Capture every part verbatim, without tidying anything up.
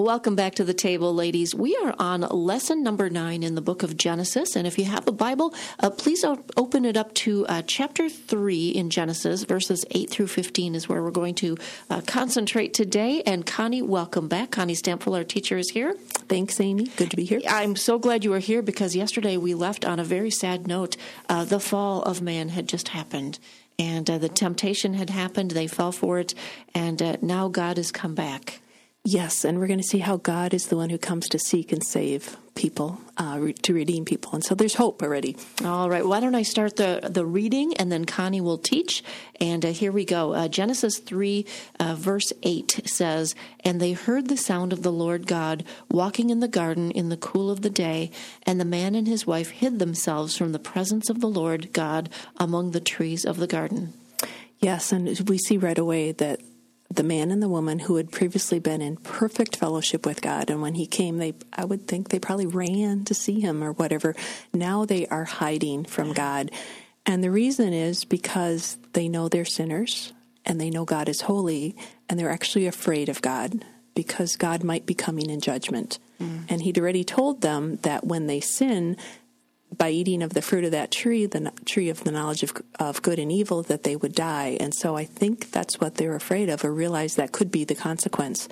welcome back to the table, ladies. We are on lesson number nine in the book of Genesis, and if you have a Bible, uh, please op- open it up to uh, chapter three in Genesis, verses eight through fifteen is where we're going to uh, concentrate today. And Connie, welcome back. Connie Stample, our teacher, is here. Thanks, Amy. Good to be here. I'm so glad you were here because yesterday we left on a very sad note. Uh, the fall of man had just happened, and uh, the temptation had happened. They fell for it, and uh, now God has come back. Yes, and we're going to see how God is the one who comes to seek and save people, uh, re- to redeem people. And so there's hope already. All right. Why don't I start the, the reading, and then Connie will teach. And uh, here we go. Uh, Genesis three, uh, verse eight says, "And they heard the sound of the Lord God walking in the garden in the cool of the day, and the man and his wife hid themselves from the presence of the Lord God among the trees of the garden." Yes, and we see right away that the man and the woman who had previously been in perfect fellowship with God, and when he came, they I would think they probably ran to see him or whatever. Now they are hiding from God. And the reason is because they know they're sinners, and they know God is holy, and they're actually afraid of God because God might be coming in judgment. Mm. And he'd already told them that when they sin, by eating of the fruit of that tree, the tree of the knowledge of, of good and evil, that they would die. And so I think that's what they're afraid of, or realize that could be the consequence.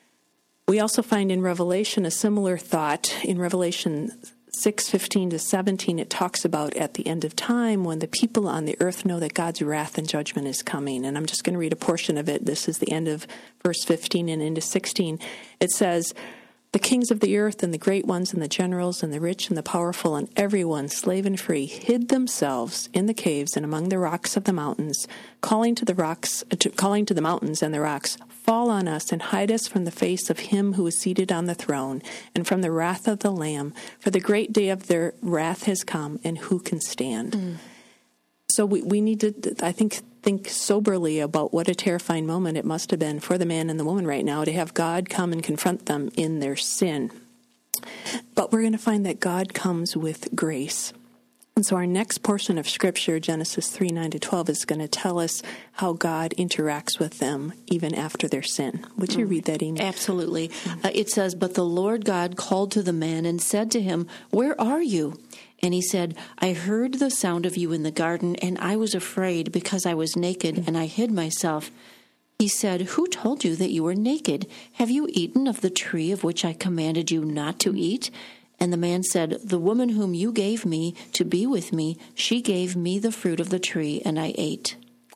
We also find in Revelation a similar thought. In Revelation six fifteen to seventeen, it talks about at the end of time when the people on the earth know that God's wrath and judgment is coming. And I'm just going to read a portion of it. This is the end of verse fifteen and into sixteen. It says, "The kings of the earth and the great ones and the generals and the rich and the powerful and everyone, slave and free, hid themselves in the caves and among the rocks of the mountains, calling to the rocks, to, calling to the mountains and the rocks, 'Fall on us and hide us from the face of him who is seated on the throne and from the wrath of the Lamb, for the great day of their wrath has come, and who can stand?'" Mm. So we, we need to, I think, think soberly about what a terrifying moment it must have been for the man and the woman right now to have God come and confront them in their sin. But we're going to find that God comes with grace. And so our next portion of Scripture, Genesis three, nine to twelve, is going to tell us how God interacts with them even after their sin. Would you read that, Amy? Absolutely. Mm-hmm. Uh, it says, "But the Lord God called to the man and said to him, 'Where are you?' And he said, 'I heard the sound of you in the garden, and I was afraid because I was naked, and I hid myself.' He said, 'Who told you that you were naked? Have you eaten of the tree of which I commanded you not to eat?' And the man said, 'The woman whom you gave me to be with me, she gave me the fruit of the tree, and I ate.'"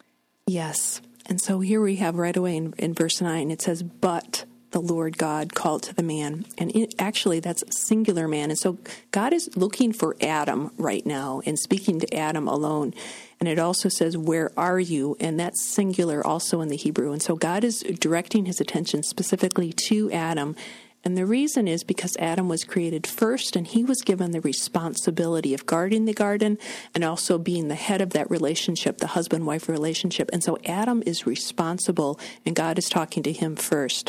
Yes. And so here we have right away in, in verse nine, it says, "But the Lord God called to the man." And it, actually, that's singular man. And so God is looking for Adam right now and speaking to Adam alone. And it also says, "Where are you?" And that's singular also in the Hebrew. And so God is directing his attention specifically to Adam. And the reason is because Adam was created first, and he was given the responsibility of guarding the garden and also being the head of that relationship, the husband-wife relationship. And so Adam is responsible, and God is talking to him first.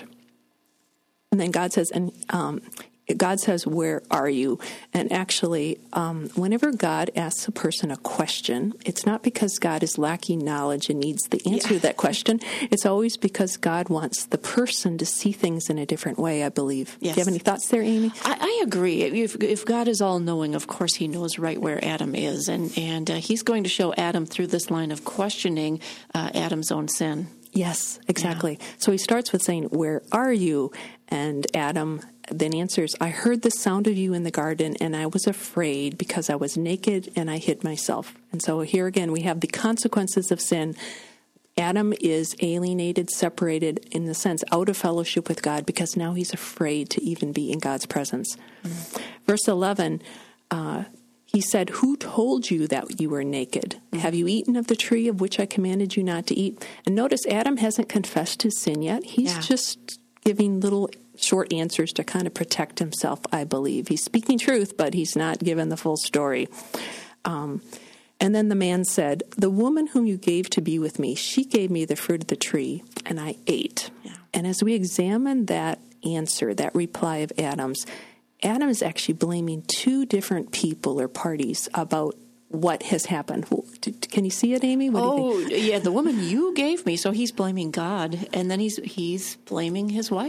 And then God says, and um, God says, "Where are you?" And actually, um, whenever God asks a person a question, it's not because God is lacking knowledge and needs the answer yeah. to that question. It's always because God wants the person to see things in a different way, I believe. Yes. Do you have any thoughts there, Amy? I, I agree. If, if God is all-knowing, of course he knows right where Adam is. And, and uh, he's going to show Adam through this line of questioning uh, Adam's own sin. Yes, exactly. Yeah. So he starts with saying, "Where are you?" And Adam then answers, "I heard the sound of you in the garden, and I was afraid because I was naked and I hid myself." And so here again, we have the consequences of sin. Adam is alienated, separated, in the sense, out of fellowship with God because now he's afraid to even be in God's presence. Mm-hmm. Verse eleven, uh, he said, "Who told you that you were naked? Mm-hmm. Have you eaten of the tree of which I commanded you not to eat?" And notice Adam hasn't confessed his sin yet. He's yeah. just giving little short answers to kind of protect himself, I believe. He's speaking truth, but he's not given the full story. Um, and then the man said, "The woman whom you gave to be with me, she gave me the fruit of the tree, and I ate." Yeah. And as we examine that answer, that reply of Adam's, Adam is actually blaming two different people or parties about what has happened. Can you see it, Amy? What oh, do you think? yeah, the woman you gave me. So he's blaming God, and then he's he's blaming his wife.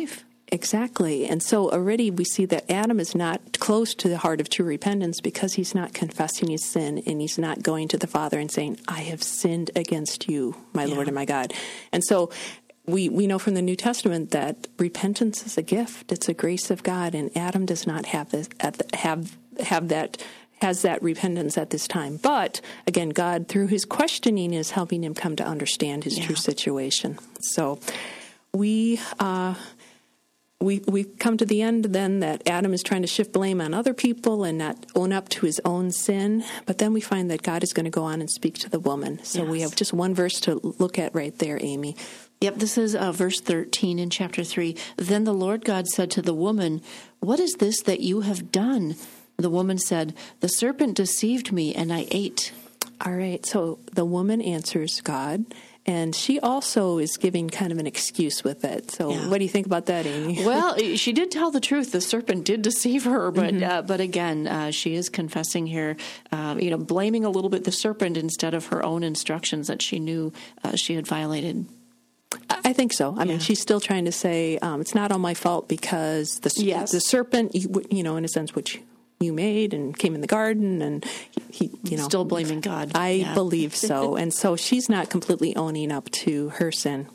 Exactly. And so already we see that Adam is not close to the heart of true repentance because he's not confessing his sin and he's not going to the Father and saying, I have sinned against you, my yeah. Lord and my God. And so we, we know from the New Testament that repentance is a gift. It's a grace of God, and Adam does not have this, have have that has that repentance at this time. But again, God, through his questioning, is helping him come to understand his yeah. true situation. So we uh, we we come to the end then that Adam is trying to shift blame on other people and not own up to his own sin. But then we find that God is going to go on and speak to the woman. So yes. we have just one verse to look at right there, Amy. Yep, this is uh, verse thirteen in chapter three. Then the Lord God said to the woman, what is this that you have done? The woman said, the serpent deceived me, and I ate. All right, so the woman answers God, and she also is giving kind of an excuse with it. So yeah. what do you think about that, Amy? Well, she did tell the truth. The serpent did deceive her, but mm-hmm. uh, but again, uh, she is confessing here, uh, you know, blaming a little bit the serpent instead of her own instructions that she knew uh, she had violated. I think so. I yeah. mean, she's still trying to say, um, it's not all my fault because the, yes. the serpent, you, you know, in a sense, which you made and came in the garden, and he, you know, still blaming God. I yeah. believe so. And so she's not completely owning up to her sin.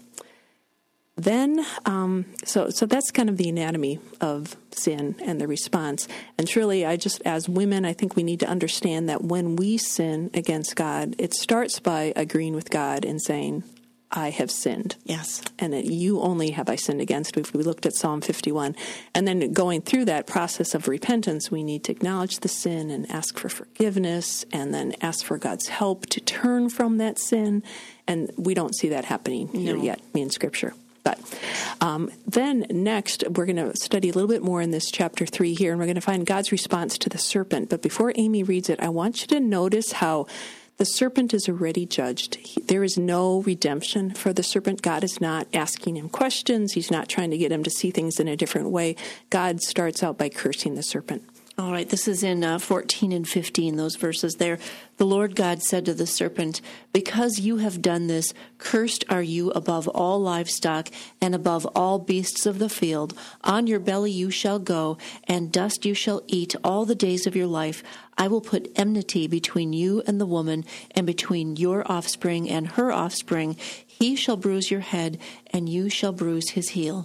Then, um, so so that's kind of the anatomy of sin and the response. And truly, I just, as women, I think we need to understand that when we sin against God, it starts by agreeing with God and saying, I have sinned. Yes. And that you only have I sinned against. We've, we looked at Psalm fifty-one. And then going through that process of repentance, we need to acknowledge the sin and ask for forgiveness and then ask for God's help to turn from that sin. And we don't see that happening here no. yet in Scripture. But um, then next, we're going to study a little bit more in this chapter three here, and we're going to find God's response to the serpent. But before Amy reads it, I want you to notice how the serpent is already judged. He, there is no redemption for the serpent. God is not asking him questions. He's not trying to get him to see things in a different way. God starts out by cursing the serpent. All right, this is in uh, fourteen and fifteen, those verses there. The Lord God said to the serpent, because you have done this, cursed are you above all livestock and above all beasts of the field. On your belly you shall go, and dust you shall eat all the days of your life. I will put enmity between you and the woman, and between your offspring and her offspring. He shall bruise your head, and you shall bruise his heel.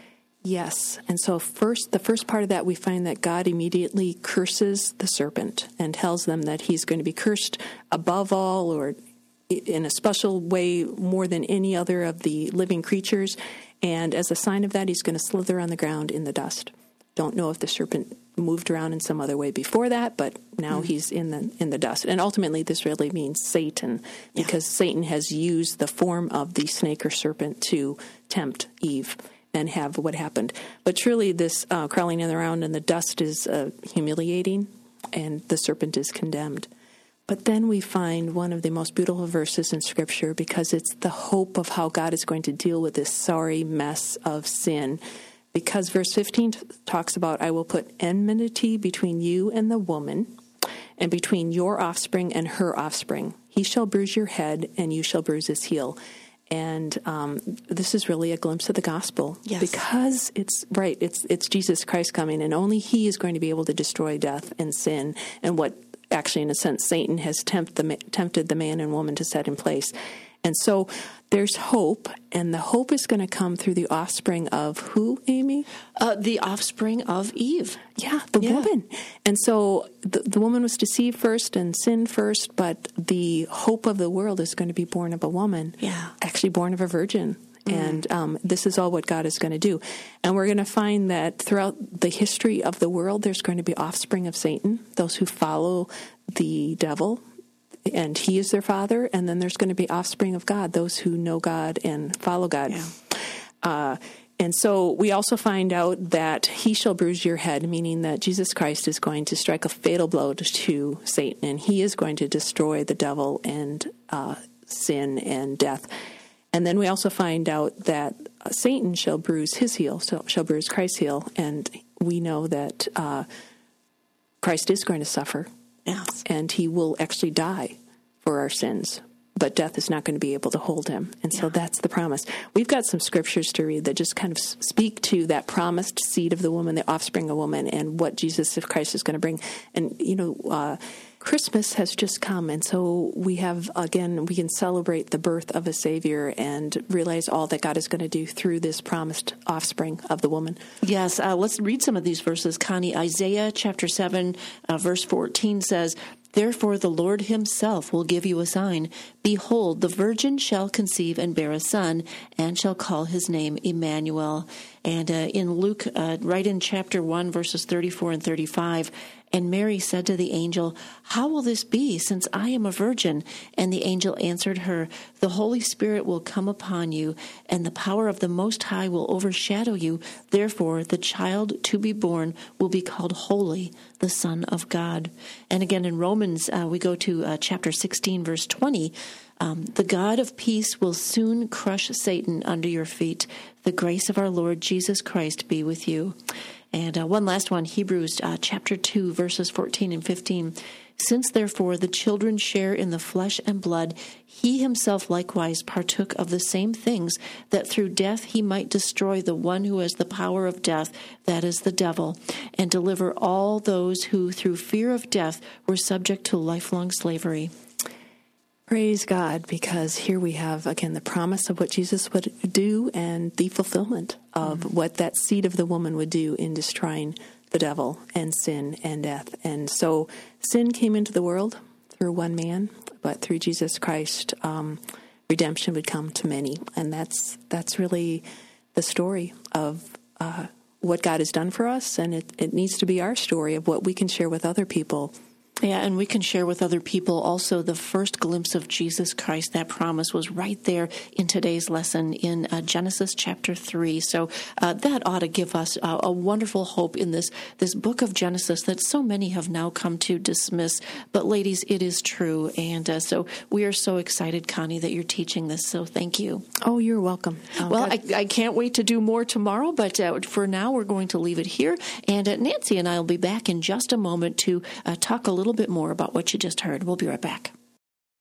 Yes. And so first, the first part of that, we find that God immediately curses the serpent and tells them that he's going to be cursed above all, or in a special way more than any other of the living creatures. And as a sign of that, he's going to slither on the ground in the dust. Don't know if the serpent moved around in some other way before that, but now mm-hmm. he's in the in the dust. And ultimately, this really means Satan, because yeah. Satan has used the form of the snake or serpent to tempt Eve and have what happened. But truly, this uh, crawling around in the dust is uh, humiliating, and the serpent is condemned. But then we find one of the most beautiful verses in Scripture, because it's the hope of how God is going to deal with this sorry mess of sin. Because verse fifteen t- talks about, I will put enmity between you and the woman, and between your offspring and her offspring. He shall bruise your head, and you shall bruise his heel. And um, this is really a glimpse of the gospel, yes. because it's right. It's it's Jesus Christ coming, and only He is going to be able to destroy death and sin, and what actually, in a sense, Satan has tempt the, tempted the man and woman to set in place. And so there's hope, and the hope is going to come through the offspring of who, Amy? Uh, the offspring of Eve. Yeah, the yeah. woman. And so the, the woman was deceived first and sinned first, but the hope of the world is going to be born of a woman. Yeah. Actually born of a virgin. Mm. And um, this is all what God is going to do. And we're going to find that throughout the history of the world, there's going to be offspring of Satan, those who follow the devil, and he is their father. And then there's going to be offspring of God, those who know God and follow God. Yeah. Uh, and so we also find out that he shall bruise your head, meaning that Jesus Christ is going to strike a fatal blow to, to Satan, and he is going to destroy the devil and uh, sin and death. And then we also find out that uh, Satan shall bruise his heel, so shall bruise Christ's heel, and we know that uh, Christ is going to suffer. Yes. And he will actually die for our sins. but death is not going to be able to hold him. And so Yeah. that's the promise. We've got some scriptures to read that just kind of speak to that promised seed of the woman, the offspring of woman, and what Jesus Christ is going to bring. And, you know, uh, Christmas has just come, and so we have, again, we can celebrate the birth of a Savior and realize all that God is going to do through this promised offspring of the woman. Yes, uh, let's read some of these verses, Connie. Isaiah chapter seven, uh, verse fourteen says, "Therefore the Lord himself will give you a sign. Behold, the virgin shall conceive and bear a son, and shall call his name Emmanuel." And uh, in Luke, uh, right in chapter one, verses thirty-four and thirty-five, "And Mary said to the angel, 'How will this be, since I am a virgin?' And the angel answered her, 'The Holy Spirit will come upon you, and the power of the Most High will overshadow you. Therefore, the child to be born will be called Holy, the Son of God.'" And again in Romans, uh, we go to uh, chapter sixteen, verse twenty. Um, "The God of peace will soon crush Satan under your feet. The grace of our Lord Jesus Christ be with you." And uh, one last one, Hebrews uh, chapter two, verses fourteen and fifteen. "Since therefore the children share in the flesh and blood, he himself likewise partook of the same things, that through death he might destroy the one who has the power of death, that is the devil, and deliver all those who through fear of death were subject to lifelong slavery." Praise God, because here we have, again, the promise of what Jesus would do and the fulfillment of mm-hmm. what that seed of the woman would do in destroying the devil and sin and death. And so sin came into the world through one man, but through Jesus Christ, um, redemption would come to many. And that's that's really the story of uh, what God has done for us, and it, it needs to be our story of what we can share with other people. Yeah, and we can share with other people also the first glimpse of Jesus Christ. That promise was right there in today's lesson in uh, Genesis chapter three. So uh, that ought to give us uh, a wonderful hope in this, this book of Genesis that so many have now come to dismiss. But ladies, it is true. And uh, so we are so excited, Connie, that you're teaching this. So thank you. Oh, you're welcome. Oh, well, I, I can't wait to do more tomorrow. But uh, for now, we're going to leave it here. And uh, Nancy and I will be back in just a moment to uh, talk a little bit more about what you just heard. We'll be right back.